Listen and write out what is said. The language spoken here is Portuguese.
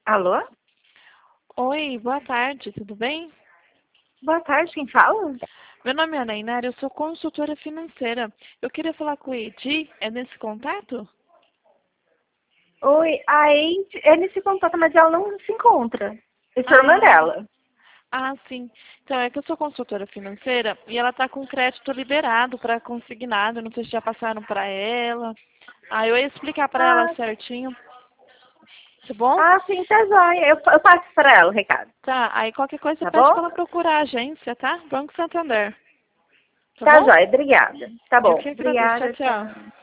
Alô? Oi, boa tarde, tudo bem? Boa tarde, quem fala? Meu nome é Nainara, eu sou consultora financeira. Eu queria falar com o Edi, é nesse contato? Oi, a Eide, ele se contata, mas ela não se encontra. Eu sou irmã Ah, dela. sim. Então, é que eu sou consultora financeira e ela tá com crédito liberado para consignado, não sei se já passaram para ela. Eu ia explicar para ela Ah, certinho, tá bom? sim, tá joia. Eu passo para ela o recado, Tá, aí qualquer coisa você tá pede bom? para ela procurar a agência, tá? Banco Santander, tá Tá bom? joia, obrigada. Tá Eu bom, que agradeço, tchau, obrigada, tchau. tchau.